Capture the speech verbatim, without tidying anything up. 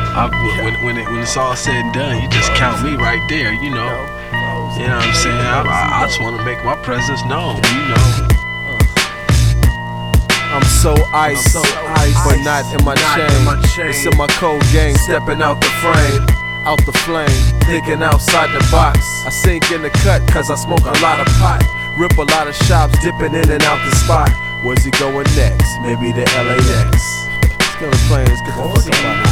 I, when, when, it, when it's all said and done, you just count me right there, you know. You know what I'm saying? I, I, I just want to make my presence known, you know. I'm so iced, so iced but not in my chain. It's in my cold game, stepping out the frame, out the flame, thinking outside the box. I sink in the cut cause I smoke a lot of pot, rip a lot of shops, dipping in and out the spot. Where's he going next? Maybe the L A X. Let's go to plane, let's get the fuck out.